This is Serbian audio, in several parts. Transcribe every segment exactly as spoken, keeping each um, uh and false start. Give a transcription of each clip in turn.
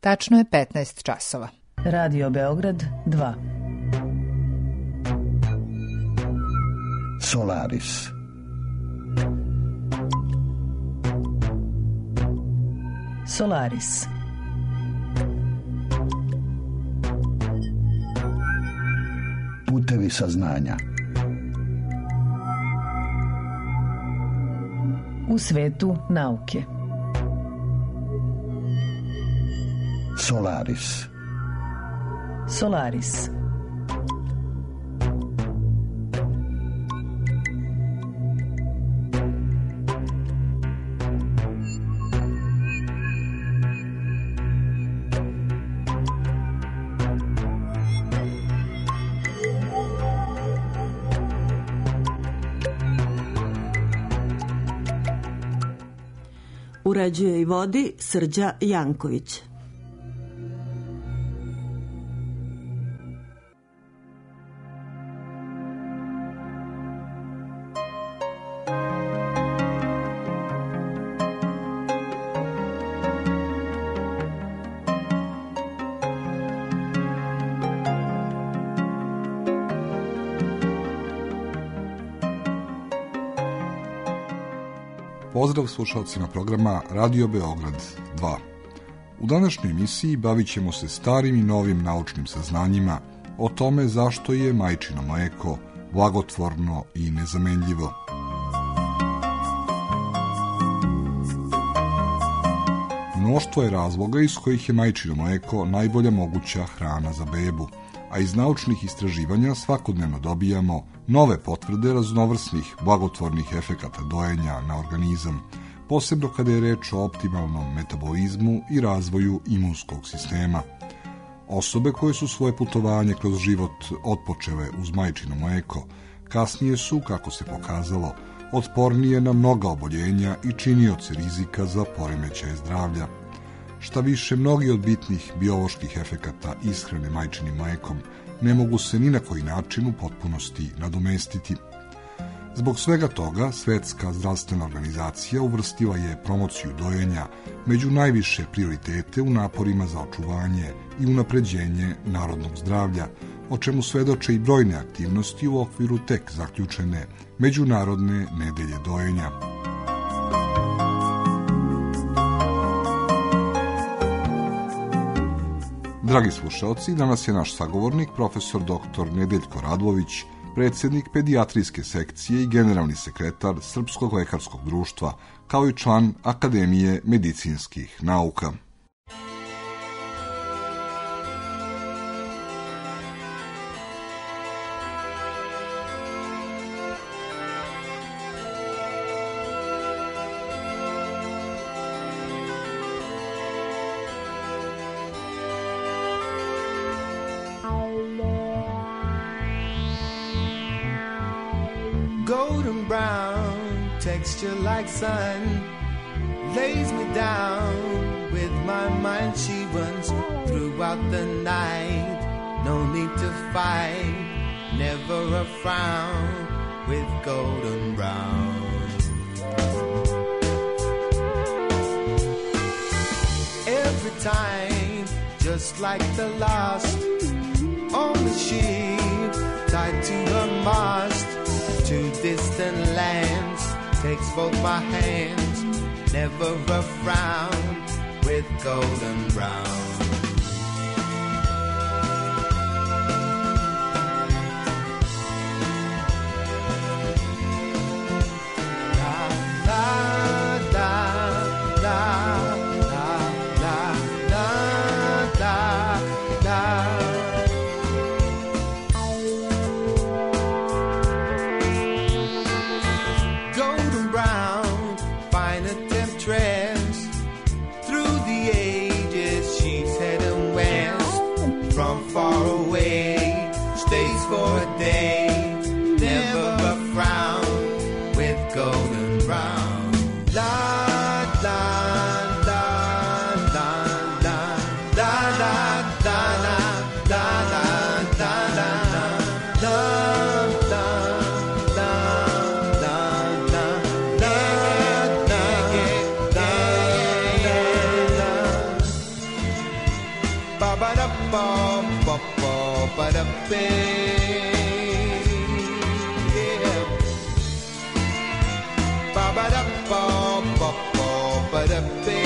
Tačno je petnaest časova. Radio Beograd dva. Solaris. Solaris. Putevi saznanja. U svetu nauke. Solaris. Solaris. Uređuje i vodi Srđa Janković. Pozdrav slušalcima programa Radio Beograd dva. U današnjoj emisiji bavit ćemo se starim i novim naučnim saznanjima o tome zašto je majčino mleko blagotvorno i nezamenljivo. Mnoštvo je razloga iz kojih je majčino mleko najbolja moguća hrana za bebu, a iz naučnih istraživanja svakodnevno dobijamo nove potvrde raznovrsnih blagotvornih efekata dojenja na organizam, posebno kada je reč o optimalnom metabolizmu i razvoju imunskog sistema. Osobe koje su svoje putovanje kroz život otpočele uz majčino mleko, kasnije su, kako se pokazalo, otpornije na mnoga oboljenja i činioce rizika za poremećaje zdravlja. Šta više, mnogi od bitnih bioloških efekata ishrane majčinim mlekom ne mogu se ni na koji način u potpunosti nadomestiti. Zbog svega toga, Svetska zdravstvena organizacija uvrstila je promociju dojenja među najviše prioritete u naporima za očuvanje i unapređenje narodnog zdravlja, o čemu svedoče i brojne aktivnosti u okviru tek zaključene Međunarodne nedelje dojenja. Dragi slušalci, danas je naš sagovornik profesor doktor Nedeljko Radlović, predsjednik pedijatrijske sekcije i generalni sekretar Srpskog lekarskog društva, kao i član Akademije medicinskih nauka. Golden brown, texture like sun, lays me down. With my mind she runs throughout the night. No need to fight, never a frown. With golden brown. Every time, just like the last, on the sheep, tied to her mast. To distant lands, takes both my hands, never a frown, with golden brown. Through the ages she ba ba da ba ba ba ba da ba. Yeah. Ba ba da ba ba ba ba da ba.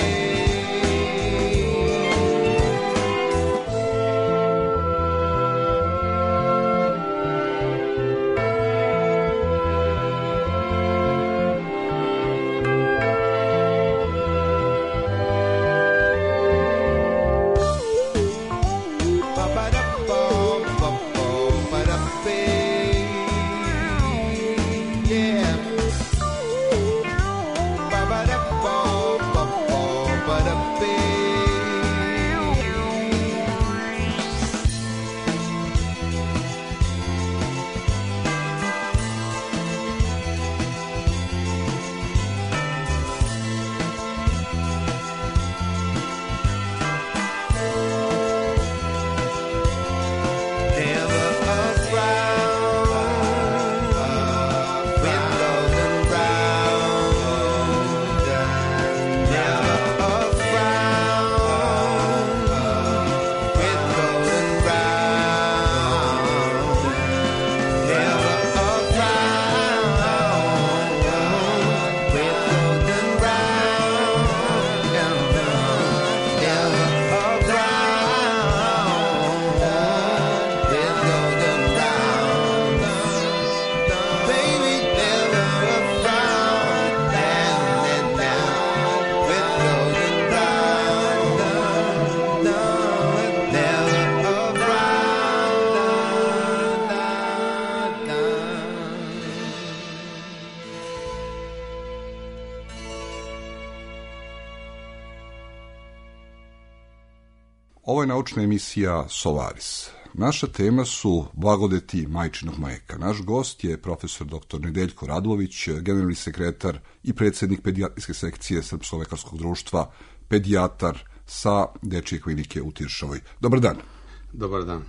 Ovo je naučna emisija Solaris. Naša tema su blagodeti majčinog mleka. Naš gost je profesor doktor Nedeljko Radulović, generalni sekretar i predsjednik pedijatrijske sekcije Srpskog lekarskog društva, pedijatar sa Dečije klinike u Tiršovoj. Dobar dan. Dobar dan.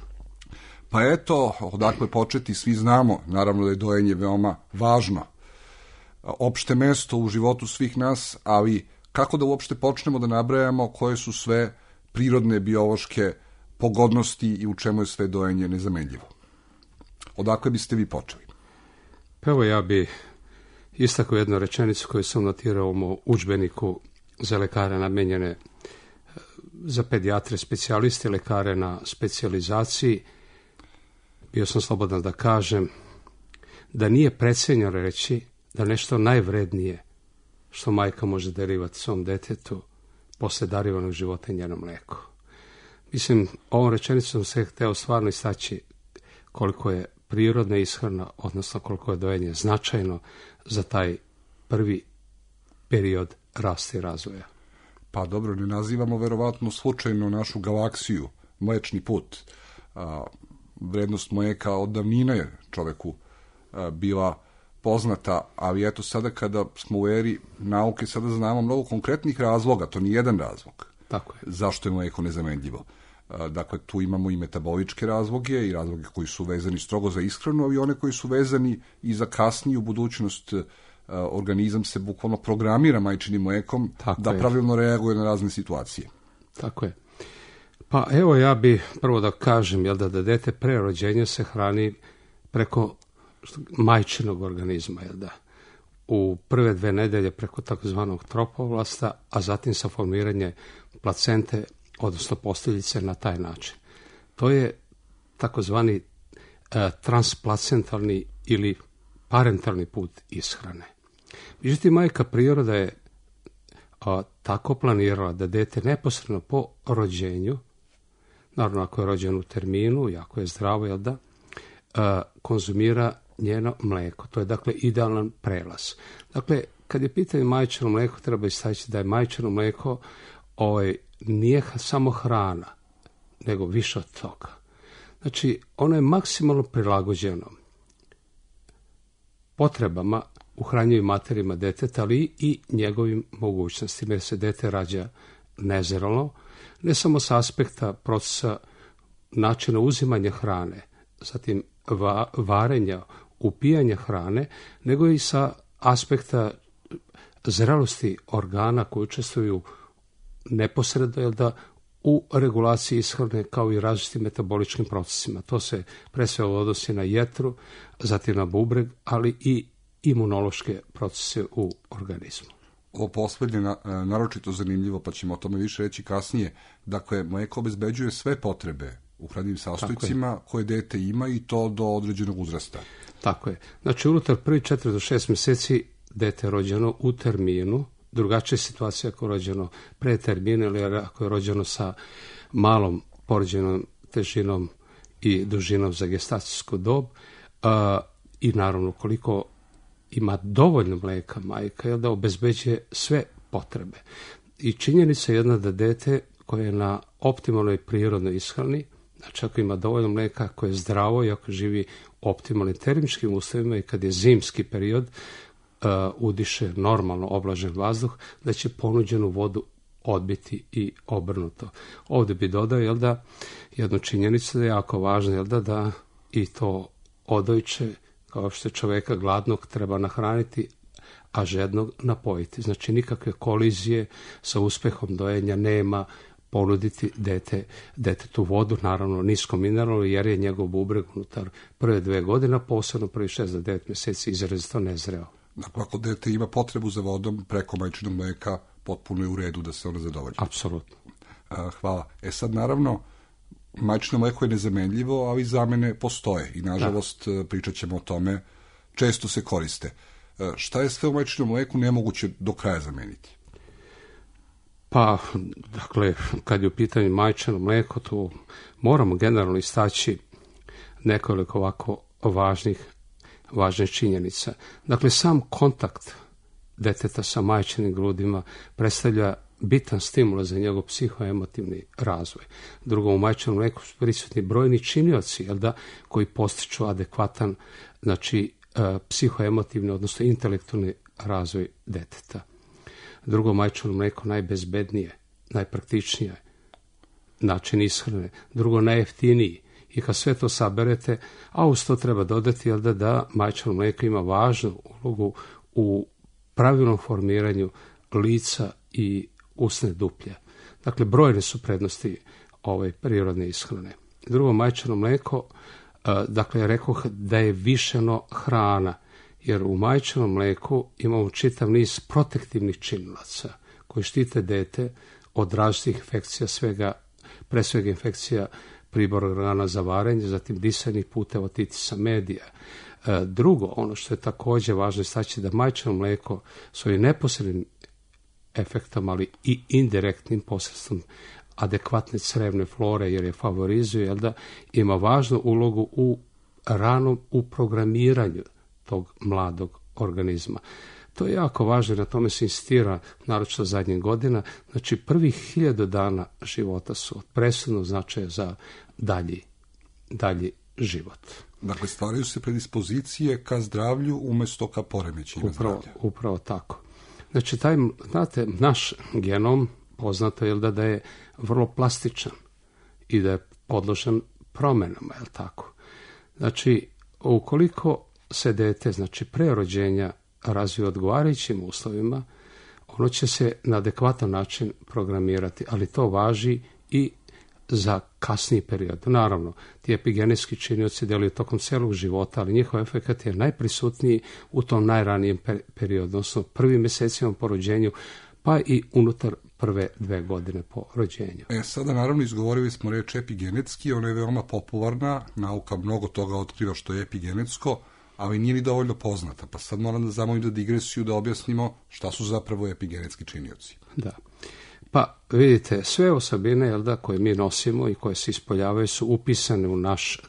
Pa eto, odakle početi, svi znamo, naravno da je dojenje veoma važno. Opšte mesto u životu svih nas, ali kako da uopšte počnemo da nabrajamo koje su sve prirodne biološke pogodnosti i u čemu je sve dojenje nezamenljivo. Odakle biste vi počeli? Pa evo ja bi istakao jednu rečenicu koju sam notirao u udžbeniku za lekare namenjene za pedijatre, specijaliste, lekare na specijalizaciji. Bio sam slobodan da kažem da nije precenjeno reći da nešto najvrednije što majka može darivati svom detetu posle darivanog života je njeno mleko. Mislim, ovom rečenicom se hteo stvarno istaći koliko je prirodna ishrana, odnosno koliko je dojenje značajno za taj prvi period rasta i razvoja. Pa dobro, ne nazivamo verovatno slučajno našu galaksiju mlečni put. A, vrednost mleka od davnina je čoveku a, bila poznata, ali eto sada kada smo u eri nauke, sada znamo mnogo konkretnih razloga, to nije jedan razlog. Tako je. Zašto je mleko nezamenljivo? Dakle, tu imamo i metaboličke razloge i razloge koji su vezani strogo za ishranu, ali i one koji su vezani i za kasniju budućnost. Organizam se bukvalno programira majčinim mlekom Tako da je. pravilno reaguje na razne situacije. Tako je. Pa evo ja bi prvo da kažem jel da, da dete pre rođenja se hrani preko majčinog organizma, jel da? U prve dve nedelje preko takozvanog tropovlasta, a zatim sa formiranje placente, odnosno posteljice na taj način. To je takozvani e, transplacentalni ili parentalni put ishrane. Međutim, majka priroda je a, tako planirala da dete neposredno po rođenju, naravno ako je rođen u terminu i ako je zdravo, jel da, a, konzumira njeno mleko. To je dakle idealan prelaz. Dakle, kad je pitanje majčino mleko, treba istaći da je majčino mleko ovaj, nije samo hrana, nego više od toga. Znači, ono je maksimalno prilagođeno potrebama u hranjivim materijama deteta, ali i njegovim mogućnostima, jer se dete rađa nezrelo, ne samo s aspekta procesa načina uzimanja hrane, zatim va, varenja, upijanja hrane, nego i sa aspekta zrelosti organa koji učestvuju neposredno, jel da, u regulaciji ishrane kao i različitim metaboličkim procesima. To se pre svega odnosi na jetru, zatim na bubreg, ali i imunološke procese u organizmu. Ovo poslednje na, naročito zanimljivo, pa ćemo o tome više reći kasnije. Dakle, mleko obezbeđuje sve potrebe u hranjivim sastojcima koje dete ima i to do određenog uzrasta. Tako je. Znači, unutar prvi četiri do šest meseci dete je rođeno u terminu. Drugačija situacija ako je rođeno pre termina ili ako je rođeno sa malom porođenom težinom i dužinom za gestacijsku dob. A, i naravno, koliko ima dovoljno mleka majka, je da obezbeđuje sve potrebe. I činjenica je jedna da dete koje je na optimalnoj prirodnoj ishrani, znači ako ima dovoljno mleka, koje je zdravo i ako živi u optimalnim termičkim uslovima i kad je zimski period, uh, udiše normalno oblažen vazduh, da će ponuđenu vodu odbiti i obrnuto. Ovdje bi dodao, jel da, jednu činjenicu da je jako važno, jel da, da i to odojče, kao što čoveka gladnog treba nahraniti, a žednog napojiti. Znači nikakve kolizije sa uspehom dojenja nema, ponuditi dete, detetu vodu, naravno nisko mineralno, jer je njegov bubreg unutar prve dve godine, posebno prvi šest do devet mjeseci izrazito nezreo. Dakle, ako dete ima potrebu za vodom preko majčinog mleka, potpuno je u redu da se ona zadovolji. Apsolutno. Hvala. E sad, naravno, majčino mleko je nezamenljivo, ali zamene postoje i, nažalost, da. Pričat ćemo o tome, često se koriste. Šta je sve u majčinom mleku nemoguće do kraja zameniti? Pa, dakle, kad je u pitanju majčino mleko, tu moramo generalno istaći nekoliko ovako važnih, važnih činjenica. Dakle, sam kontakt deteta sa majčinim grudima predstavlja bitan stimul za njegov psihoemotivni razvoj. Drugo, u majčinom mleku su prisutni brojni činioci, jel da, koji postiču adekvatan, znači, psihoemotivni, odnosno intelektualni razvoj deteta. Drugo, majčino mleko najbezbednije, najpraktičnije način ishrane. Drugo, najjeftiniji. I kad sve to saberete, a uz to treba dodati, jel da, da majčino mleko ima važnu ulogu u pravilnom formiranju lica i usne duplje. Dakle, brojne su prednosti ove prirodne ishrane. Drugo, majčino mleko, dakle, rekoh da je višeno hrana, jer u majčinom mleku imamo čitav niz protektivnih činilaca koji štite dete od različitih infekcija, svega, pre svega infekcija pribora organa za varenje, zatim disajnih puteva, otitisa medija. Drugo, ono što je također važno istaći, da majčino mleko svojim neposrednim efektom, ali i indirektnim posredstvom adekvatne crevne flore, jer je favorizuje, jel da, ima važnu ulogu u ranom u programiranju tog mladog organizma. To je jako važno, na tome se insistira naročito zadnjih godina. Znači, prvih hiljadu dana života su od presudnog značaja za dalji, dalji život. Dakle, stvaraju se predispozicije ka zdravlju umjesto ka poremećima zdravlja. Upravo tako. Znači, taj, znate, naš genom, poznato je da, da je vrlo plastičan i da je podložen promjenama, je li tako? Znači, ukoliko se dete, znači pre rođenja, razvije odgovarajućim uslovima, ono će se na adekvatan način programirati, ali to važi i za kasniji period. Naravno, ti epigenetski činioci djeluju tokom celog života, ali njihov efekat je najprisutniji u tom najranijem periodu, odnosno prvim mjesecima po rođenju, pa i unutar prve dve godine po rođenju. E, sada naravno izgovorili smo reč epigenetski, ona je veoma popularna, nauka mnogo toga otkriva što je epigenetsko, ali nije ni dovoljno poznata, pa sad moram da zamolim da digresiju da objasnimo šta su zapravo epigenetski činioci. Da. Pa vidite, sve osobine, jel da, koje mi nosimo i koje se ispoljavaju su upisane u naš,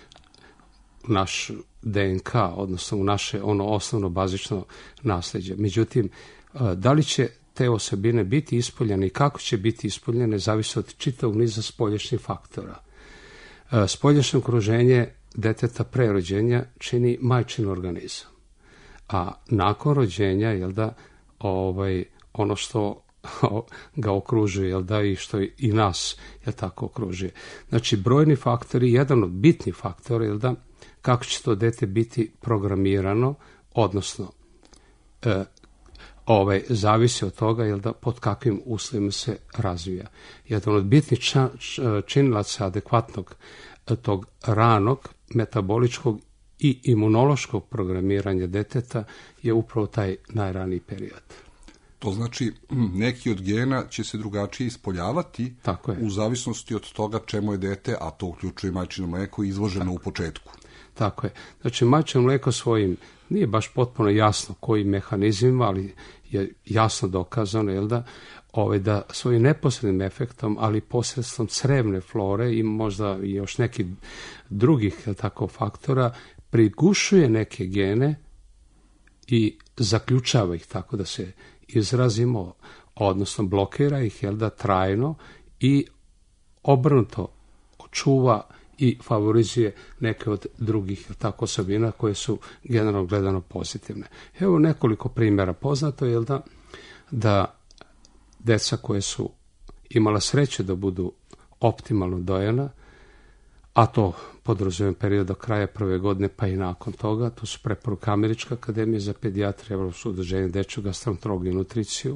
naš D N K, odnosno u naše ono osnovno bazično nasljeđe. Međutim, da li će te osobine biti ispoljene i kako će biti ispoljene zavisi od čitavog niza spoljašnjih faktora. Spoljašnje okruženje deteta pre rođenja čini majčin organizam, a nakon rođenja, jel da, ovaj, ono što ga okružuje, jel da, i što i nas, jel tako, okružuje. Znači, brojni faktori, jedan od bitnih faktora, jel da, kako će to dete biti programirano, odnosno, e, ovaj, zavisi od toga jel da, pod kakvim uslovima se razvija. Jedan od bitnih ča, činilaca adekvatnog tog ranog metaboličkog i imunološkog programiranja deteta je upravo taj najraniji period. To znači neki od gena će se drugačije ispoljavati u zavisnosti od toga čemu je dete, a to uključuje majčino mleko, izloženo Tako. u početku. Tako je. Znači majčino mleko svojim, nije baš potpuno jasno kojim mehanizmima, ali je jasno dokazano, jel da, ovaj, da svojim neposrednim efektom, ali posredstvom crevne flore i možda i još nekih drugih jel tako, faktora, prigušuje neke gene i zaključava ih, tako da se izrazimo, odnosno blokira ih, jel da, trajno i obrnuto čuva i favorizuje neke od drugih tako osobina koje su generalno gledano pozitivne. Evo nekoliko primjera poznato, jel da, da deca koje su imala sreće da budu optimalno dojena, a to podrazumijem period do kraja prve godine pa i nakon toga, to su preporuka Američke akademije za pedijatriju, Evropsko udruženje dečju gastroenterologiju i nutriciju,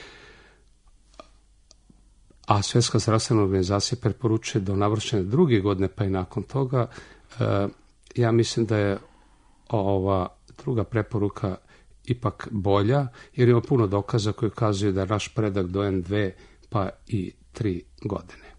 a Svjetska zdravstvena organizacija preporučuje do navršene druge godine pa i nakon toga. E, ja mislim da je ova druga preporuka ipak bolja, jer ima puno dokaza koji ukazuju da je naš predak dojen dve pa i tri godine.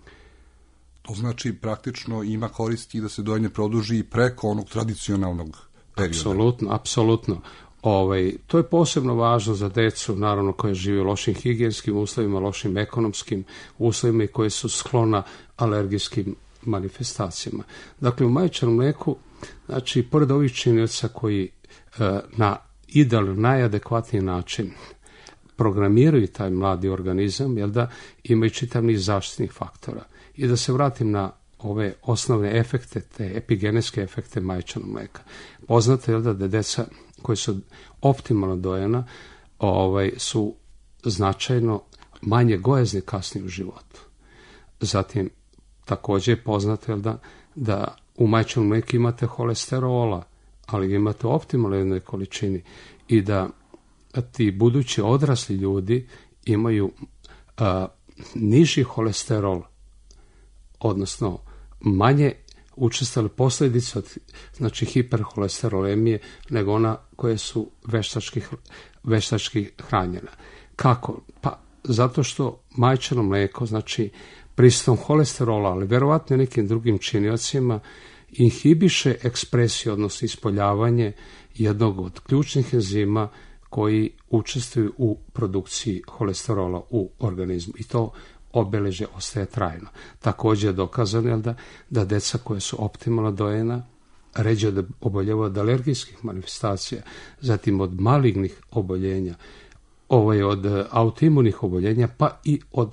To znači praktično ima koristi da se dojenje produži i preko onog tradicionalnog perioda. Apsolutno, apsolutno. Ovaj, to je posebno važno za decu, naravno, koje žive u lošim higijenskim uslovima, lošim ekonomskim uslovima i koje su sklona alergijskim manifestacijama. Dakle, u majčinom mleku, znači, pored ovih činioca koji e, na idealan, najadekvatniji način programiraju taj mladi organizam, jel da, imaju čitav niz zaštitnih faktora. I da se vratim na ove osnovne efekte, te epigenetske efekte majčinog mleka. Poznato je da da deca koji su optimalno dojena ovaj, su značajno manje gojezni kasnije u životu. Zatim, također je poznato da, da u majčinom mleku imate holesterola, ali imate u optimalnoj jednoj količini i da ti budući odrasli ljudi imaju a, niži holesterol, odnosno manje učestale posljedice od znači, hiperholesterolemije nego ona koje su veštački, veštački hranjena. Kako? Pa zato što majčino mlijeko, znači prisutnom holesterola, ali verovatno nekim drugim činiocima, inhibiše ekspresiju, odnosno ispoljavanje jednog od ključnih enzima koji učestvuju u produkciji holesterola u organizmu. I to obeležje ostaje trajno. Također je dokazano da, da deca koje su optimalno dojena ređe oboljevaju od alergijskih manifestacija, zatim od malignih oboljenja, ovaj, od autoimunih oboljenja, pa i od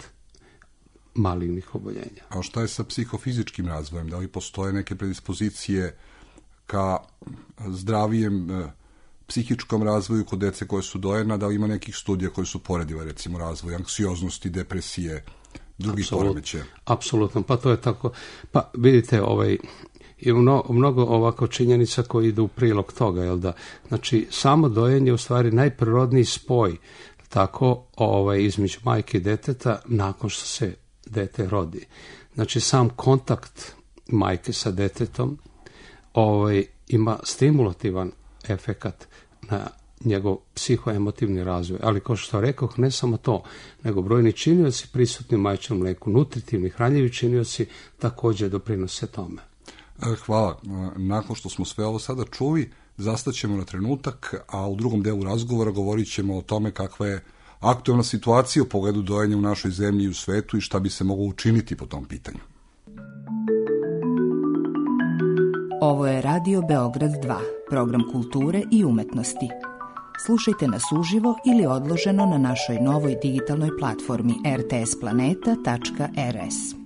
malignih oboljenja. A šta je sa psihofizičkim razvojem? Da li postoje neke predispozicije ka zdravijem eh, psihičkom razvoju kod dece koje su dojena? Da li ima nekih studija koje su poredile recimo razvoj anksioznosti, depresije, drugih poremećaja? Apsolutno, pa to je tako. Pa vidite, ovaj, ima mnogo, mnogo ovako činjenica koji idu u prilog toga, jel da? Znači, samo dojenje je u stvari najprirodniji spoj tako ovaj, između majke i deteta nakon što se dete rodi. Znači, sam kontakt majke sa detetom ovaj, ima stimulativan efekat na njegov psihoemotivni razvoj. Ali kao što rekoh, ne samo to, nego brojni činioci prisutni u majčinom mleku, nutritivni, hranjivi činioci također doprinose tome. Hvala. Nakon što smo sve ovo sada čuli, zastaćemo na trenutak, a u drugom delu razgovora govorit ćemo o tome kakva je aktualna situacija u pogledu dojenja u našoj zemlji i u svetu i šta bi se moglo učiniti po tom pitanju. Ovo je Radio Beograd dva, program kulture i umetnosti. Slušajte nas uživo ili odloženo na našoj novoj digitalnoj platformi er te es planeta tačka er es.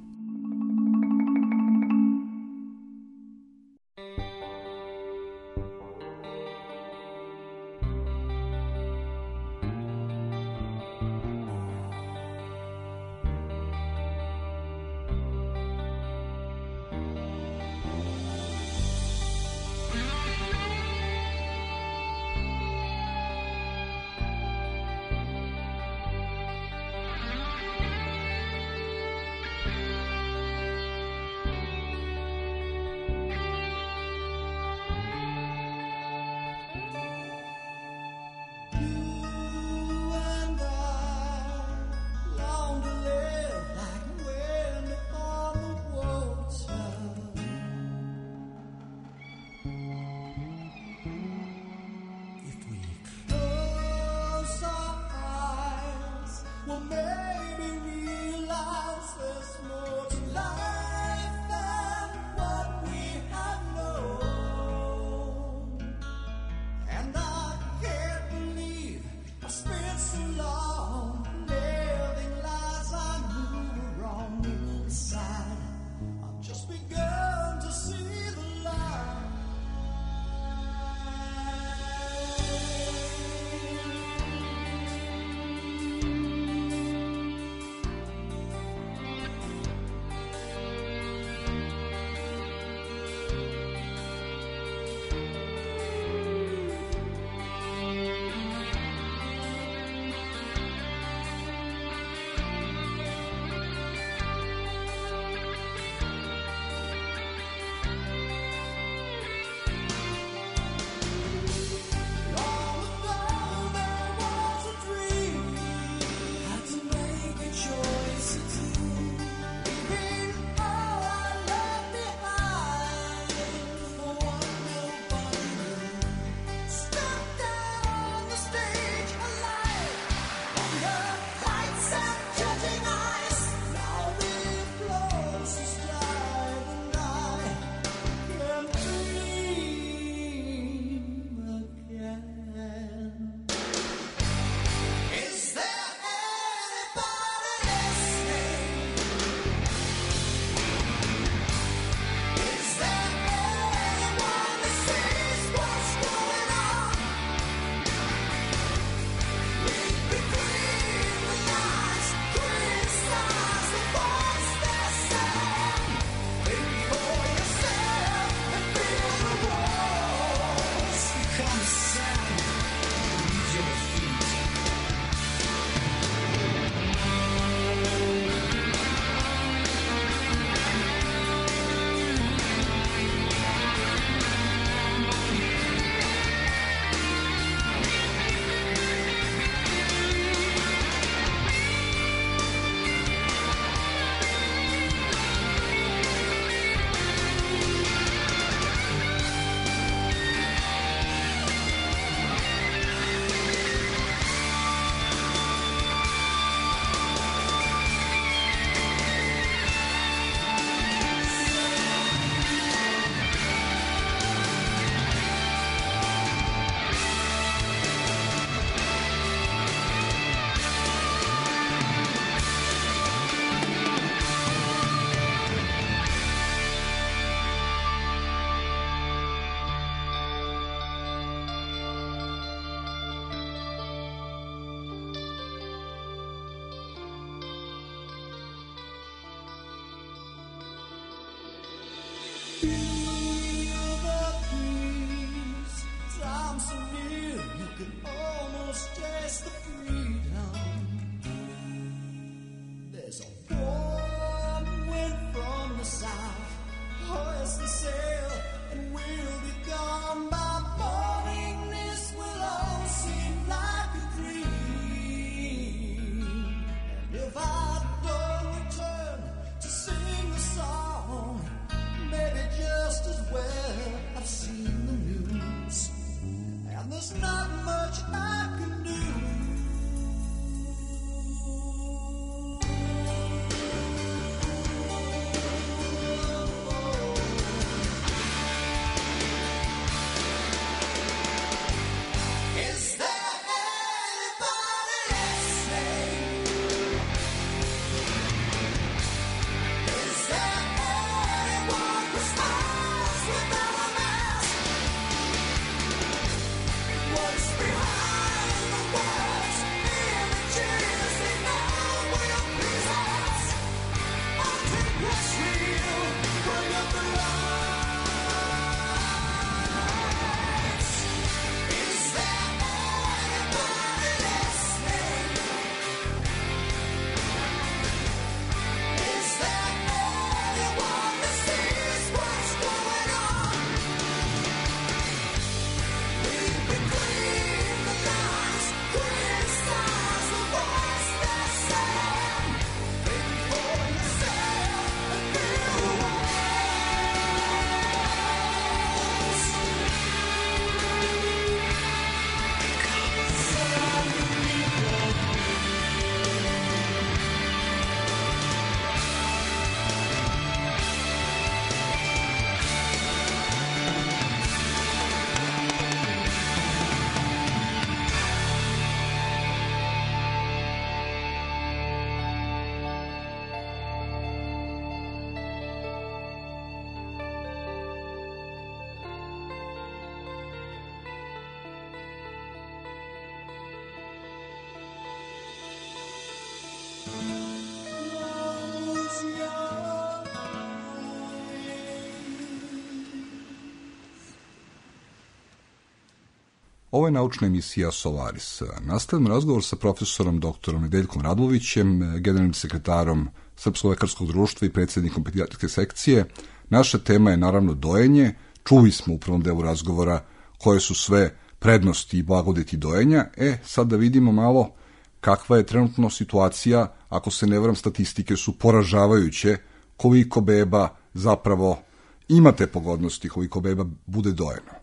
Ovo je naučna emisija Solaris. Nastavljamo razgovor sa profesorom doktorom Nedeljkom Radulovićem, generalnim sekretarom Srpskog lekarskog društva i predsjednikom pedijatrijske sekcije. Naša tema je naravno dojenje. Čuli smo u prvom delu razgovora koje su sve prednosti i blagodeti dojenja. E, sad da vidimo malo kakva je trenutno situacija. Ako se ne varam, statistike su poražavajuće koliko beba zapravo ima te pogodnosti, koliko beba bude dojeno.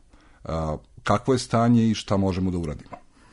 Kakvo je stanje i šta možemo da uradimo?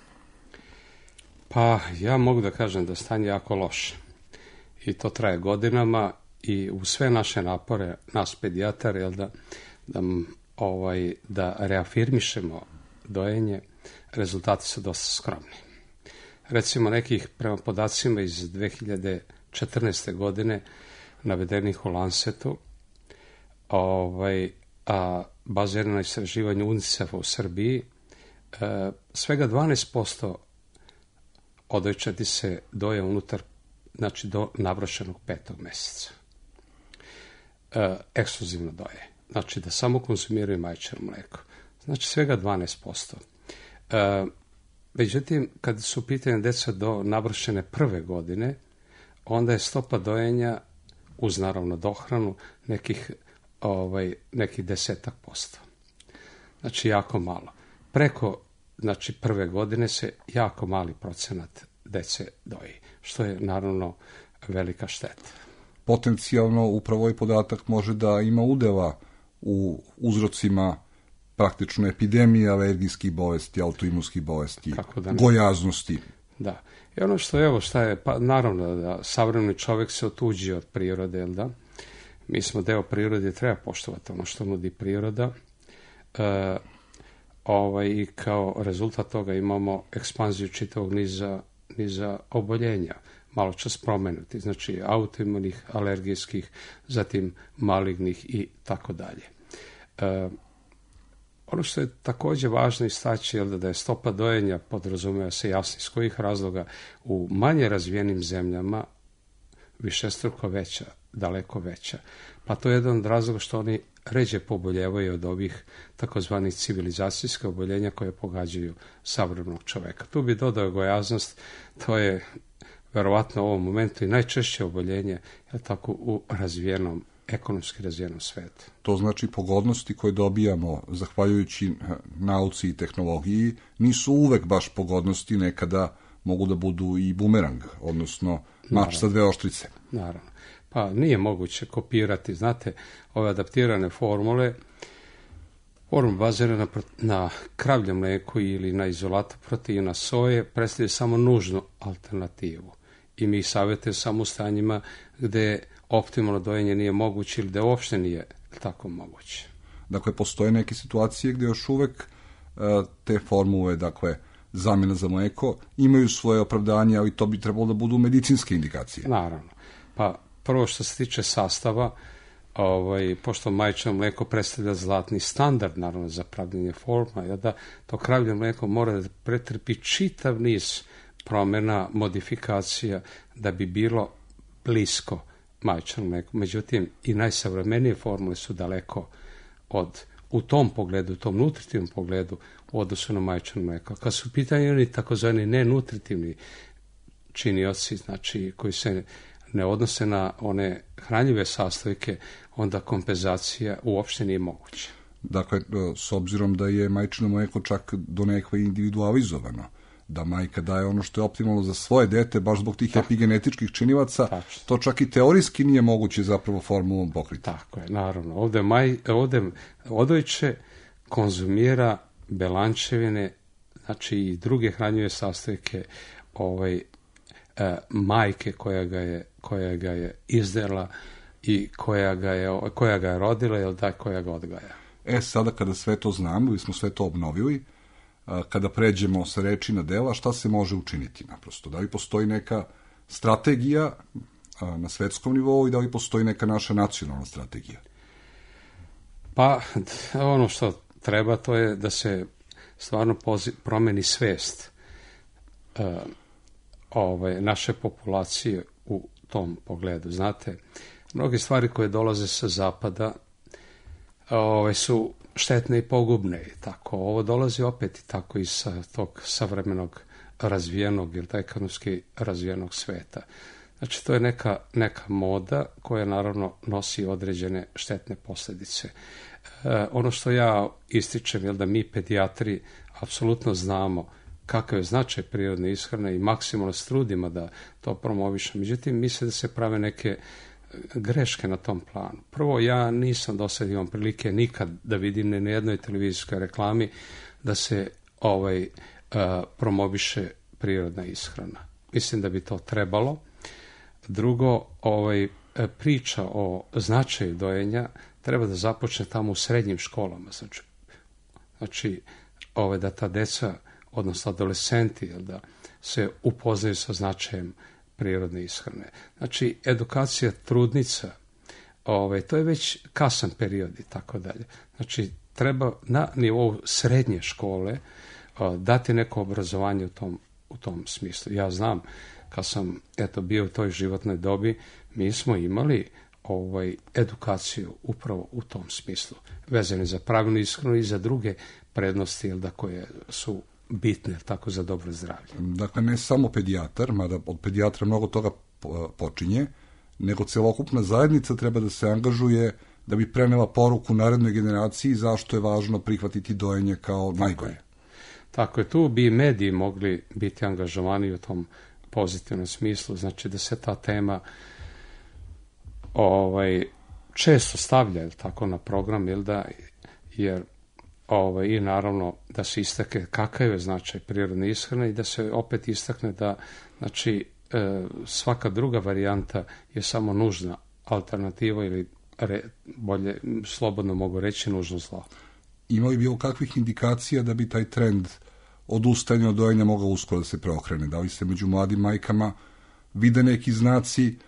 Pa ja mogu da kažem da je stanje jako loše. I to traje godinama i u sve naše napore, nas pedijatara, jel da, da, ovaj, da reafirmišemo dojenje, rezultati su dosta skromni. Recimo nekih, prema podacima iz dve hiljade četrnaeste. godine, navedenih u Lancetu, ovaj, a bazirano na istraživanju UNICEF-a u Srbiji, e, svega dvanaest posto odojčadi se doje unutar, znači do navršenog petog meseca. E, ekskluzivno doje. Znači da samo konzumiraju majčino mlijeko. Znači svega dvanaest posto. E, međutim, kad su u pitanju deca do navršene prve godine, onda je stopa dojenja, uz naravno dohranu, nekih Ovaj, nekih desetak posto. Znači jako malo. Preko znači, prve godine se jako mali procenat dece doji, što je naravno velika šteta. Potencijalno upravo ovaj podatak može da ima udela u uzrocima praktično epidemije alergijskih bolesti, autoimunskih bolesti, da gojaznosti. Da. I ono što je, evo šta je, pa naravno da savremeni čovjek se otuđi od prirode, jel da? Mi smo deo prirode i treba poštovati ono što nudi priroda. E, ovaj, I kao rezultat toga imamo ekspanziju čitavog niza, niza oboljenja, malo čas promenuti, znači autoimunih, alergijskih, zatim malignih i tako dalje. E, ono što je također važno istaći je da je stopa dojenja, podrazumeva se jasno iz kojih razloga, u manje razvijenim zemljama višestruko veća daleko veća. Pa to je jedan od razloga što oni ređe poboljevaju od ovih takozvanih civilizacijskih oboljenja koje pogađaju savremenog čoveka. Tu bi dodao gojaznost, to je verovatno u ovom momentu i najčešće oboljenje, je tako, u razvijenom, ekonomski razvijenom svetu. To znači pogodnosti koje dobijamo zahvaljujući nauci i tehnologiji nisu uvek baš pogodnosti, nekada mogu da budu i bumerang, odnosno mač sa dve oštrice. Naravno. Pa nije moguće kopirati, znate, ove adaptirane formule, formula bazirana na, na kravljem mleku ili na izolatu proteina soje predstavlja samo nužnu alternativu. I mi ih savjetujemo samo u stanjima gde optimalno dojenje nije moguće ili da uopšte nije tako moguće. Dakle, postoje neke situacije gde još uvek uh, te formule, dakle, zamjena za mleko, imaju svoje opravdanje, ali to bi trebalo da budu medicinske indikacije. Naravno. Pa prvo što se tiče sastava, ovaj, pošto majčino mleko predstavlja zlatni standard, naravno, za pravljenje forma, je da to kravlje mleko mora da pretrpi čitav niz promjena, modifikacija, da bi bilo blisko majčinom mleku. Međutim, i najsavremenije formule su daleko od, u tom pogledu, u tom nutritivnom pogledu, u odnosu na majčino mleko. Kad su pitanje oni takozvani nenutritivni činioci, znači koji se ne odnose na one hranjive sastojke, onda kompenzacija uopšte nije moguća. Dakle, s obzirom da je majčino mleko čak donekle individualizovano, da majka daje ono što je optimalno za svoje dete, baš zbog tih tako, epigenetičkih činilaca, tačno, to čak i teorijski nije moguće zapravo formulom pokriti. Tako je, naravno. Ovde, maj, ovde odojče konzumira belančevine, znači i druge hranjive sastojke ovaj, e, majke koja ga je, koja ga je izdela i koja ga je, koja ga je rodila, ili da, koja ga odgaja. E, sada kada sve to znamo, ili smo sve to obnovili, kada pređemo sa reči na dela, šta se može učiniti naprosto? Da li postoji neka strategija na svetskom nivou i da li postoji neka naša nacionalna strategija? Pa, ono što treba, to je da se stvarno promeni svest uh, ove, naše populacije u tom pogledu. Znate, mnoge stvari koje dolaze sa zapada ove, su štetne i pogubne. I tako, ovo dolazi opet i tako iz tog savremenog razvijenog ili ekonomski razvijenog sveta. Znači, to je neka, neka moda koja naravno nosi određene štetne posljedice. E, ono što ja ističem je da mi pedijatri apsolutno znamo kakav je značaj prirodne ishrane i maksimalno se trudimo da to promovišemo. Međutim, misle da se prave neke greške na tom planu. Prvo, ja nisam do sad imam prilike nikad da vidim ni na jednoj televizijskoj reklami da se ovaj, uh, promoviše prirodna ishrana. Mislim da bi to trebalo. Drugo, ovaj, priča o značaju dojenja treba da započne tamo u srednjim školama. Znači, znači ovaj, da ta deca, odnosno adolescenti, da se upoznaju sa značajem prirodne ishrane. Znači, edukacija trudnica, ovaj, to je već kasan period i tako dalje. Znači, treba na nivou srednje škole o, dati neko obrazovanje u tom, u tom smislu. Ja znam, kad sam eto, bio u toj životnoj dobi, mi smo imali ovaj, edukaciju upravo u tom smislu, vezane za pravilnu ishranu i za druge prednosti, jel da, koje su bitne tako za dobro zdravlje. Dakle, ne samo pedijatar, mada od pedijatra mnogo toga počinje, nego celokupna zajednica treba da se angažuje da bi prenela poruku narednoj generaciji zašto je važno prihvatiti dojenje kao najbolje. Tako je, tu bi mediji mogli biti angažovani u tom pozitivnom smislu, znači da se ta tema ovaj, često stavlja tako na program, jel da, jer ovaj, i naravno da se istakne kakav je značaj prirodne ishrane i da se opet istakne da znači, e, svaka druga varijanta je samo nužna alternativa ili re, bolje, slobodno mogu reći, nužno zlo. Ima li bilo kakvih indikacija da bi taj trend odustajanja od dojenja mogao uskoro da se preokrene? Da li se među mladim majkama vide neki znaci e,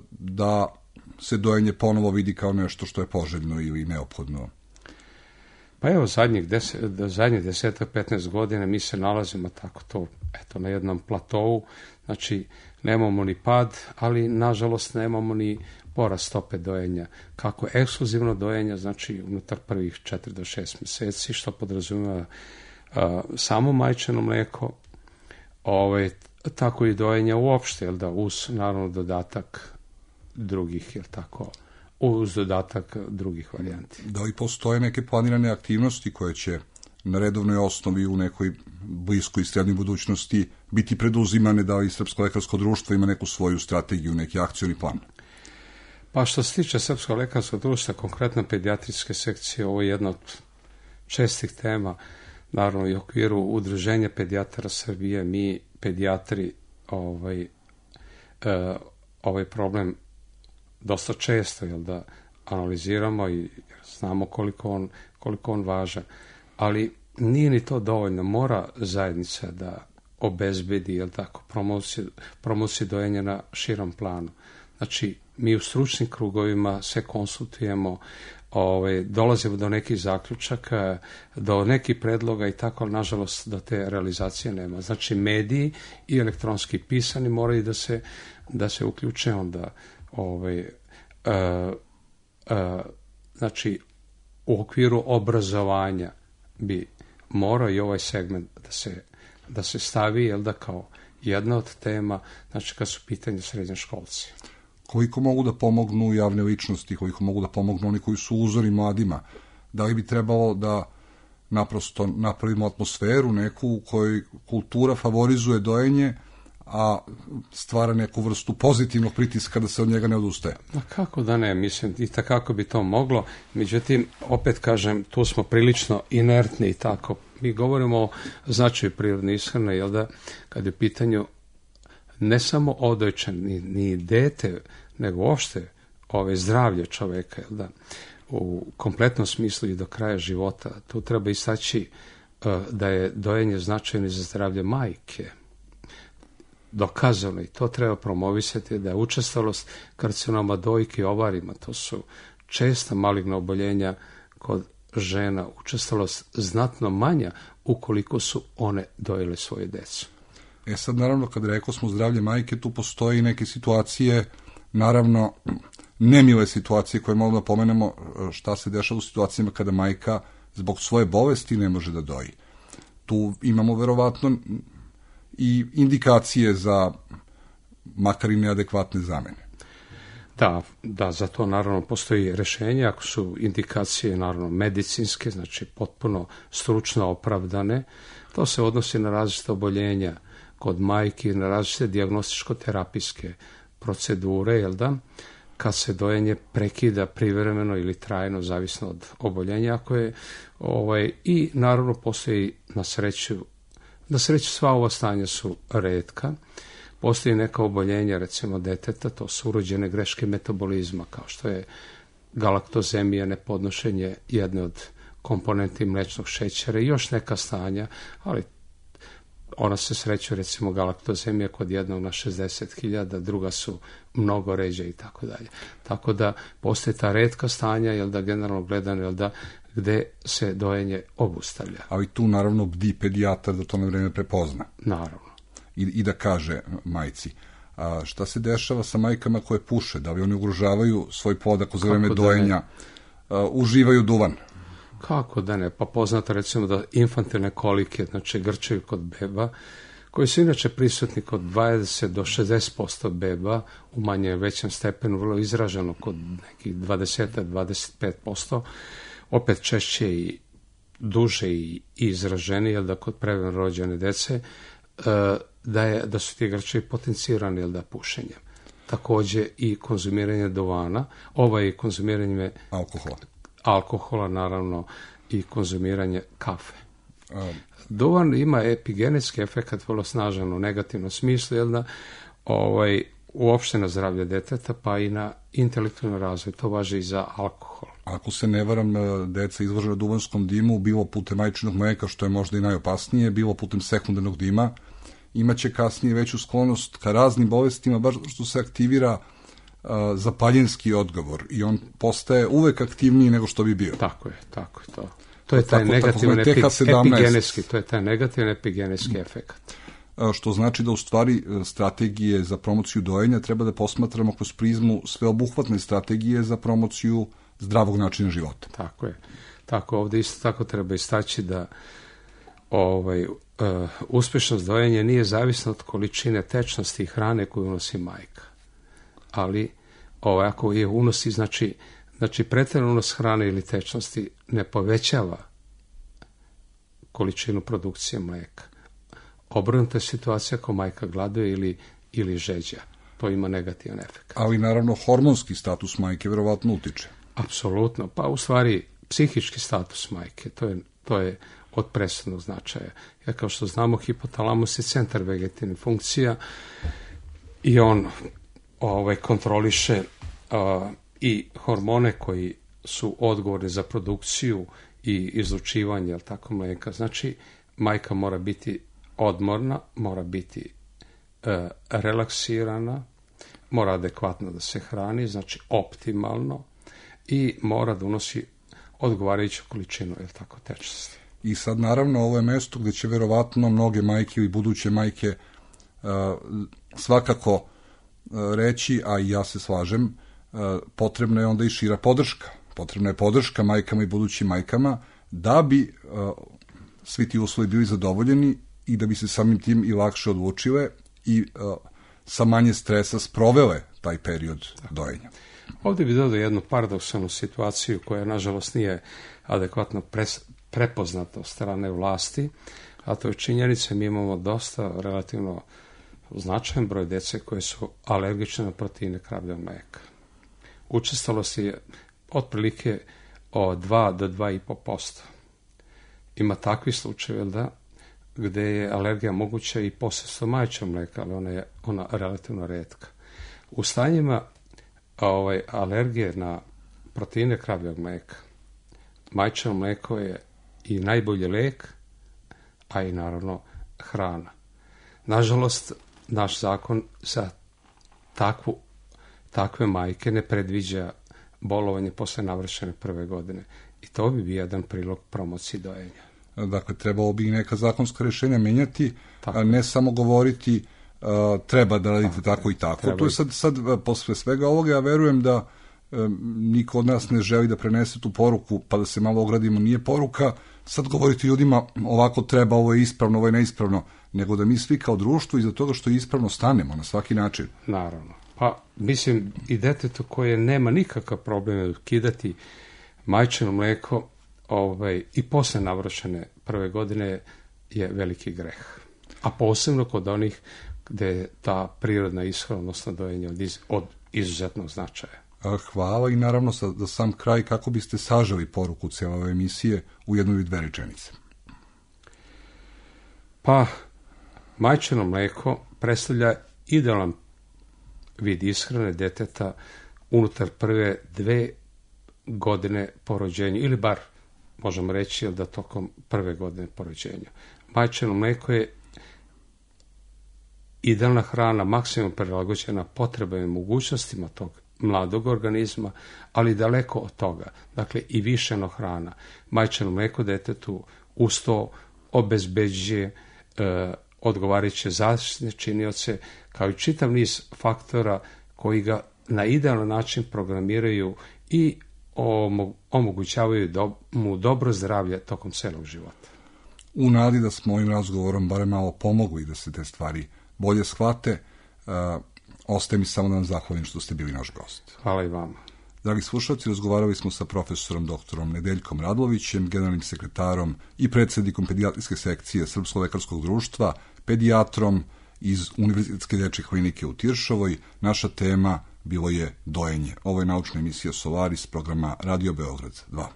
da se dojenje ponovo vidi kao nešto što je poželjno ili neophodno? Pa evo, zadnjih, deset, zadnjih desetak, petnaest godina mi se nalazimo tako to, eto, na jednom platovu, znači nemamo ni pad, ali nažalost nemamo ni porast stope dojenja. Kako ekskluzivno dojenja, znači unutar prvih četiri do šest mjeseci, što podrazumijeva uh, samo majčino mlijeko, ovaj, tako i dojenja uopšte, jel da, uz naravno dodatak drugih, jel tako, uz dodatak drugih varijanti. Da li postoje neke planirane aktivnosti koje će na redovnoj osnovi u nekoj bliskoj i srednjoj budućnosti biti preduzimane, da li Srpsko lekarsko društvo ima neku svoju strategiju, neki akcioni plan? Pa što se tiče Srpskog lekarskog društva, konkretno pedijatrijske sekcije, ovo je jedna od čestih tema, naravno i u okviru Udruženja pedijatara Srbije, mi pedijatri ovaj, e, ovaj problem dosta često, jel da, analiziramo i znamo koliko on, koliko on važan. Ali nije ni to dovoljno. Mora zajednica da obezbedi, jel tako, promociju, promociju dojenja na širom planu. Znači, mi u stručnim krugovima se konsultujemo, ovaj, dolazimo do nekih zaključaka, do nekih predloga i tako, ali nažalost do te realizacije nema. Znači, mediji i elektronski pisani moraju da se, da se uključe onda ovaj, uh, uh, znači, u okviru obrazovanja bi morao i ovaj segment da se, da se stavi, jel da, kao jedna od tema, znači kad su pitanje srednjoškolci. Koliko mogu da pomognu javne ličnosti, koliko mogu da pomognu oni koji su uzori mladima? Da li bi trebalo da naprosto napravimo atmosferu neku u kojoj kultura favorizuje dojenje, a stvara neku vrstu pozitivnog pritiska da se od njega ne odustaje? Ma kako da ne, mislim, i takako bi to moglo, međutim, opet kažem, tu smo prilično inertni i tako. Mi govorimo o značaju prirodne ishrane, jel da, kad je u pitanju ne samo odojčan, ni, ni dete, nego uopšte ove zdravlje čoveka, jel da, u kompletnom smislu i do kraja života. Tu treba istaći uh, da je dojenje značajno i za zdravlje majke. Dokazano, i to treba promovisati, da je učestalost karcinoma dojke i ovarima, to su česta maligna oboljenja kod žena, učestalost znatno manja ukoliko su one dojele svoje decu. E sad, naravno, kad rekao smo zdravlje majke, tu postoji neke situacije, naravno, nemile situacije koje mogu da pomenemo, šta se dešava u situacijama kada majka zbog svoje bolesti ne može da doji. Tu imamo verovatno i indikacije za makar i neadekvatne zamene. Da, da, za to naravno postoji rešenje, ako su indikacije naravno medicinske, znači potpuno stručno opravdane, to se odnosi na različite oboljenja kod majki, na različite dijagnostičko-terapijske procedure, jel da, kad se dojenje prekida privremeno ili trajno, zavisno od oboljenja, ako je, ovaj, i naravno postoji na sreću, na sreću sva ova stanja su retka, postoji neka oboljenja, recimo deteta, to su urođene greške metabolizma, kao što je galaktozemija, nepodnošenje jedne od komponenti mlečnog šećera i još neka stanja, ali ona se sreću, recimo galaktozemija kod jednog na šezdeset hiljada, druga su mnogo ređe i tako dalje. Tako da postoje ta retka stanja, jel da, generalno gledano, jel da, gde se dojenje obustavlja. Ali tu naravno bdi pedijatar da to na vreme prepozna. Naravno. I, i da kaže majci. A šta se dešava sa majkama koje puše? Da li oni ugrožavaju svoj plod ako za vreme dojenja a, uživaju duvan? Kako da ne? Pa poznato recimo da infantilne kolike, znači grčaju kod beba, koji su inače prisutni kod dvadeset do šezdeset posto beba, u manje većem stepenu, vrlo izraženo kod nekih dvadeset do dvadeset pet posto, opet češće i duže i izraženije, jel da kod prevremeno rođene dece, da, je, da su ti grčevi potencirani, jel da, pušenjem. Takođe i konzumiranje duvana, ovaj konzumiranje alkohola. alkohola, naravno, i konzumiranje kafe. Um. Duvan ima epigenetski efekt vrlo snažan u negativnom smislu, jel da, ovaj, uopšte na zdravlje deteta, pa i na intelektualni razvoj. To važi i za alkohol. Ako se ne varam, deca izložena duvanskom dimu, bilo putem majčinog mleka, što je možda i najopasnije, bilo putem sekundarnog dima, imaće kasnije veću sklonost ka raznim bolestima, baš što se aktivira uh, zapaljenski odgovor i on postaje uvek aktivniji nego što bi bio. Tako je, tako je to. To je taj Tako- negativan takozvani T H epi, sedamnaest. epigenetski, to je taj negativan epigenetski efekt. A, što znači da u stvari e, strategije za promociju dojenja treba da posmatramo kroz prizmu sveobuhvatne strategije za promociju zdravog načina života. Tako je. Tako ovdje isto tako treba istaći da ovaj, uh, uspješnost dojenja nije zavisna od količine tečnosti i hrane koju unosi majka. Ali ovaj, ako je unosi, znači, znači pretjeran unos hrane ili tečnosti ne povećava količinu produkcije mlijeka. Obrnuta je situacija ako majka gladuje ili, ili žeđa. To ima negativan efekt. Ali naravno hormonski status majke verovatno utiče. Apsolutno. Pa u stvari psihički status majke, to je, to je od presudnog značaja. Jer kao što znamo, hipotalamus je centar vegetativnih funkcija i on ovaj, kontroliše uh, i hormone koji su odgovorni za produkciju i izlučivanje, jel tako, mlijeka. Znači, majka mora biti odmorna, mora biti uh, relaksirana, mora adekvatno da se hrani, znači optimalno, i mora da unosi odgovarajuću količinu, jel tako, tečnosti. I sad naravno ovo je mesto gdje će verovatno mnoge majke ili buduće majke uh, svakako uh, reći, a i ja se slažem, uh, potrebna je onda i šira podrška. Potrebna je podrška majkama i budućim majkama da bi uh, svi ti uslovi bili zadovoljeni i da bi se samim tim i lakše odlučile i uh, sa manje stresa sprovele taj period dojenja. Ovdje bi dodao jednu paradoksalnu situaciju koja, nažalost, nije adekvatno pres, prepoznata od strane vlasti, a to je činjenica, mi imamo dosta relativno značajan broj djece koje su alergične na proteine kravljeg mlijeka. Učestalost je otprilike od dva do dva i po posto. Ima takvi slučajevi da gdje je alergija moguća i posredstvom majčinog mlijeka, ali ona je ona relativno retka. U stanjima ovaj, alergije na proteine kravljeg mlijeka, majčino mlijeko je i najbolji lijek, a i naravno hrana. Nažalost, naš zakon za takvu, takve majke ne predviđa bolovanje posle navršene prve godine. I to bi bio jedan prilog promociji dojenja. Dakle, trebalo bi neka zakonska rješenja menjati, Tako. a ne samo govoriti uh, treba da radite Tako, tako i tako. treba To je i- sad, sad uh, posle svega ovoga, ja verujem da um, niko od nas ne želi da prenese tu poruku, pa da se malo ogradimo, nije poruka sad govoriti ljudima ovako treba, ovo je ispravno, ovo je neispravno, nego da mi svi kao društvo iza toga što je ispravno stanemo na svaki način. Naravno. Pa, mislim, i detetu koje nema nikakav problem ukidati majčino mlijeko ovaj, i posle navršene prve godine je veliki greh. A posebno kod onih gdje je ta prirodna ishrana, odnosno dojenje od, iz, od izuzetnog značaja. A, hvala i naravno sa, za sam kraj kako biste saželi poruku cijele ove emisije u jednu ili dve rečenice. Pa, majčino mlijeko predstavlja idealan vid ishrane djeteta unutar prve dve godine po rođenju, ili bar možemo reći da tokom prve godine po rođenju. Majčino mlijeko je idealna hrana, maksimum prilagođena potrebama i mogućnostima tog mladog organizma, ali daleko od toga. Dakle, i višeno hrana. Majčino mlijeko djetetu uz to obezbeđuje e, odgovarajuće zaštitne činioce, kao i čitav niz faktora koji ga na idealan način programiraju i omogućavaju do, mu dobro zdravlje tokom celog života. U nadi da smo ovim razgovorom barem malo pomogli da se te stvari bolje shvate, uh, ostaje mi samo da vam zahvalim što ste bili naš gost. Hvala i vama. Dragi slušalci, razgovarali smo sa profesorom doktorom Nedeljkom Radlovićem, generalnim sekretarom i predsjednikom pedijatrijske sekcije Srpsko-lekarskog društva, pedijatrom iz Univerzitetske dečje klinike u Tiršovoj. Naša tema bilo je dojenje. Ovo je naučna emisija Solaris programa Radio Beograd dva.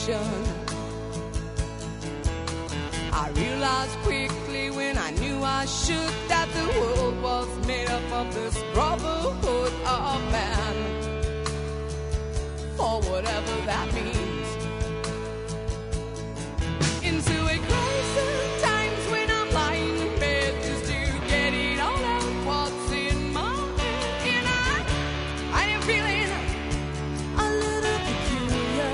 nation. I realized quickly when I knew I should that the world was made up of this brotherhood of man, for whatever that means. Into a crisis times when I'm lying in bed just to get it all out what's in my head, and I, I am feeling a little peculiar.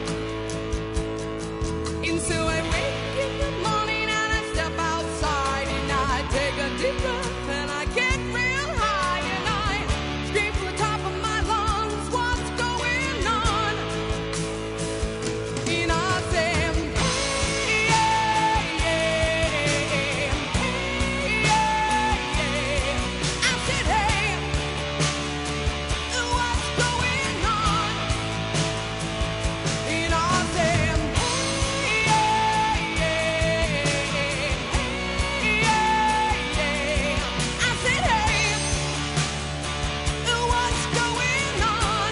And so I wake in the morning and I step outside and I take a deep breath and I get real high and I scream from the top of my lungs, what's going on? And I say, hey, yeah, yeah, hey, yeah, yeah. I said, hey, what's going on? And I said, hey, yeah, yeah, hey, yeah, yeah. I said, hey, what's going on?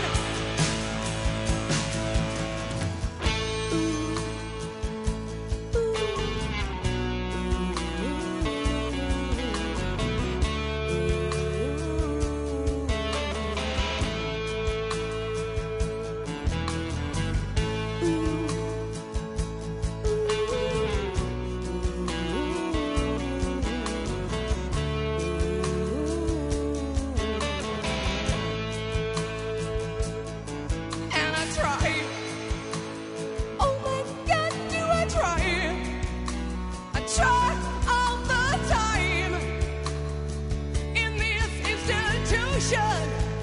And I try. Oh my God, do I try? I try all the time in this institution.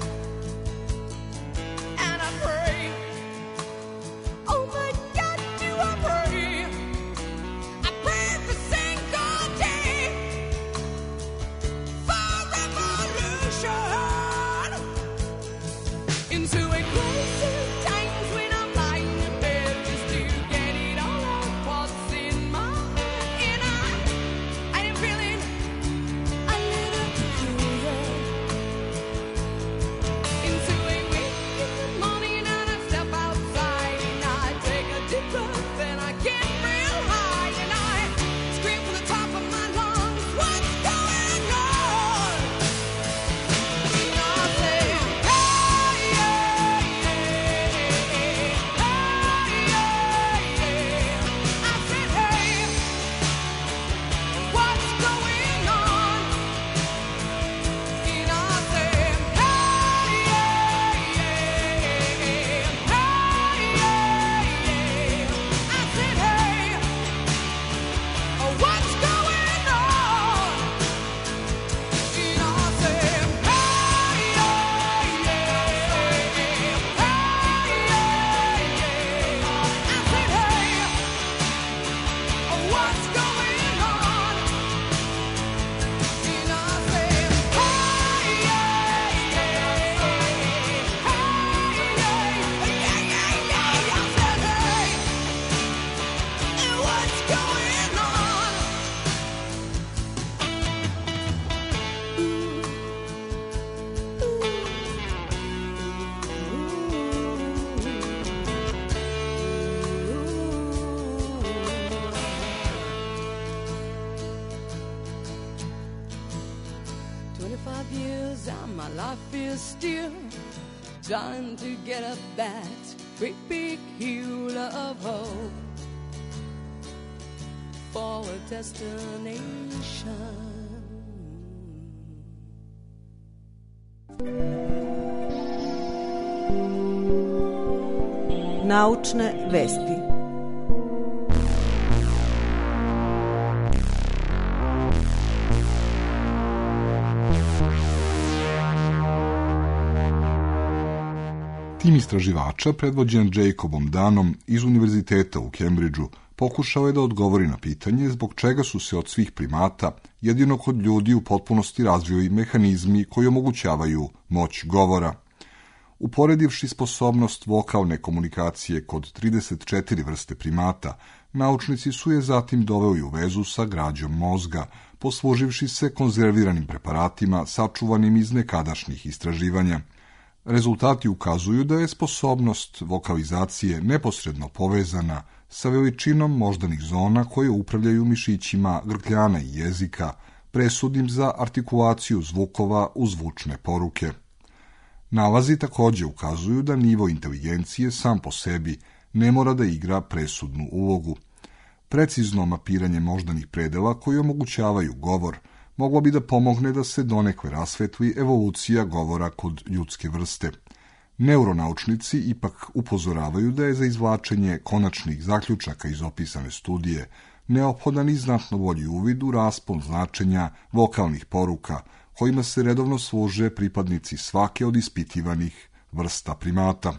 And I pray. Oh my God, do I pray? I pray every single day for revolution. Into a crisis times when I'm lying in bed just to get it all out what's in my head, and I, I am feeling a little peculiar. Into a wake in the morning and I step outside and I take a deep breath and I get real high and I scream from the top of my lungs, what's going on? And I say, hey, yeah, yeah, hey, yeah, yeah. I said, hey, what's going on? And I said, hey, yeah, yeah, hey, yeah, yeah. I said, hey, what's going on? And I said, hey, yeah, yeah, hey, yeah, yeah. I said, hey, what's going on? And I said, hey, yeah, yeah, hey, yeah, yeah, yeah. I said, hey, what's going on? Twenty-five years and my life is still trying to get up that great big hill of hope for a destination. Naučne vesti. Tim istraživača, predvođen Jacobom Dunnom iz Univerziteta u Cambridgeu, pokušao je da odgovori na pitanje zbog čega su se od svih primata jedino kod ljudi u potpunosti razvili mehanizmi koji omogućavaju moć govora. Uporedivši sposobnost vokalne komunikacije kod trideset četiri vrste primata, naučnici su je zatim doveli u vezu sa građom mozga, posluživši se konzerviranim preparatima sačuvanim iz nekadašnjih istraživanja. Rezultati ukazuju da je sposobnost vokalizacije neposredno povezana sa veličinom moždanih zona koje upravljaju mišićima grkljana i jezika, presudnim za artikulaciju zvukova u zvučne poruke. Nalazi također ukazuju da nivo inteligencije sam po sebi ne mora da igra presudnu ulogu. Precizno mapiranje moždanih predela koji omogućavaju govor moglo bi da pomogne da se donekle rasvetli evolucija govora kod ljudske vrste. Neuronaučnici ipak upozoravaju da je za izvlačenje konačnih zaključaka iz opisane studije neophodan i znatno bolji uvid u raspon značenja vokalnih poruka, kojima se redovno služe pripadnici svake od ispitivanih vrsta primata.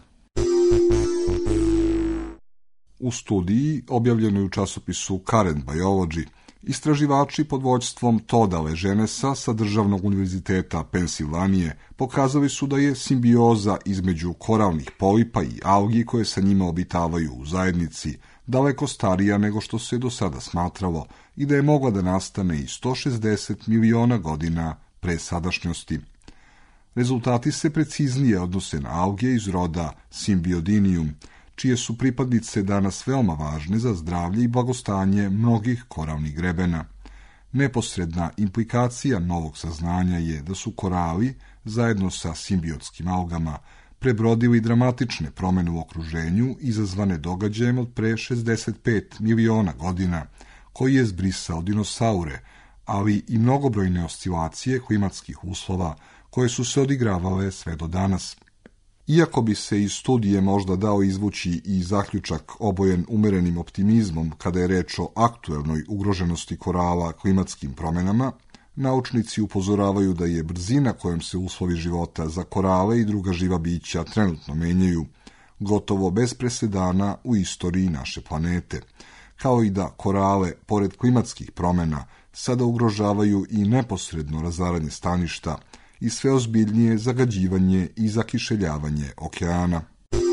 U studiji, objavljenoj u časopisu Current Biology, istraživači pod vođstvom Toda Leženesa sa Državnog univerziteta Pensilvanije pokazali su da je simbioza između koralnih polipa i algi koje sa njima obitavaju u zajednici daleko starija nego što se do sada smatralo i da je mogla da nastane i sto šezdeset miliona godina pre sadašnjosti. Rezultati se preciznije odnose na alge iz roda Symbiodinium, čije su pripadnice danas veoma važne za zdravlje i blagostanje mnogih koralnih grebena. Neposredna implikacija novog saznanja je da su korali, zajedno sa simbiotskim algama, prebrodili dramatične promjene u okruženju izazvane događajem od pre šezdeset pet miliona godina, koji je zbrisao dinosaure, ali i mnogobrojne oscilacije klimatskih uslova koje su se odigravale sve do danas. Iako bi se iz studije možda dao izvući i zaključak obojen umerenim optimizmom kada je reč o aktuelnoj ugroženosti korala klimatskim promjenama, naučnici upozoravaju da je brzina kojom se uslovi života za korale i druga živa bića trenutno menjaju, gotovo bez presedana u istoriji naše planete, kao i da korale, pored klimatskih promjena, sada ugrožavaju i neposredno razaranje staništa i sve ozbiljnije zagađivanje i zakišeljavanje okeana.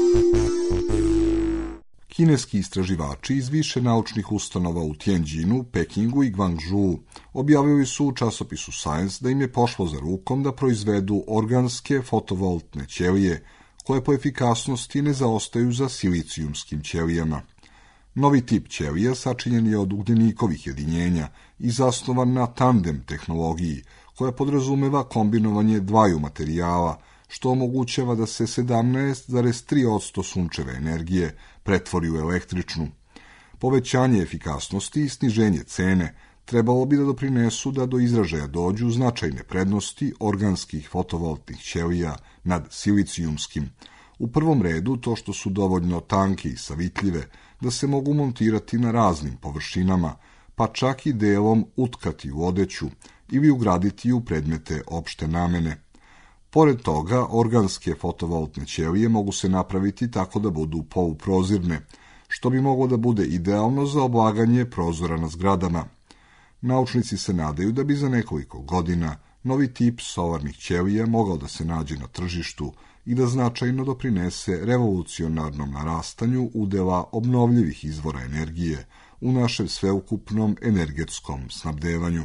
Kineski istraživači iz više naučnih ustanova u Tianjinu, Pekingu i Guangzhou objavili su u časopisu Science da im je pošlo za rukom da proizvedu organske fotovoltne ćelije, koje po efikasnosti ne zaostaju za silicijumskim ćelijama. Novi tip ćelija sačinjen je od ugljenikovih jedinjenja i zasnovan na tandem tehnologiji, koja podrazumeva kombinovanje dvaju materijala, što omogućava da se sedamnaest zarez tri posto sunčeve energije pretvori u električnu. Povećanje efikasnosti i sniženje cene trebalo bi da doprinesu da do izražaja dođu značajne prednosti organskih fotovoltnih ćelija nad silicijumskim. U prvom redu to što su dovoljno tanke i savitljive da se mogu montirati na raznim površinama, pa čak i delom utkati u odeću ili ugraditi u predmete opšte namene. Pored toga, organske fotovoltne ćelije mogu se napraviti tako da budu poluprozirne, što bi moglo da bude idealno za oblaganje prozora na zgradama. Naučnici se nadaju da bi za nekoliko godina novi tip solarnih ćelija mogao da se nađe na tržištu i da značajno doprinese revolucionarnom narastanju udela obnovljivih izvora energije u našem sveukupnom energetskom snabdevanju.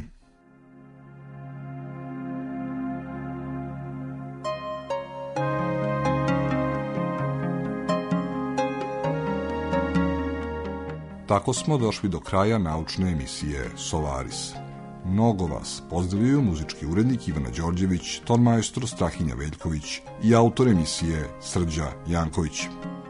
Tako smo došli do kraja naučne emisije Solaris. Mnogo vas pozdravljaju muzički urednik Ivana Đorđević, ton majstor Strahinja Veljković i autor emisije Srđa Janković.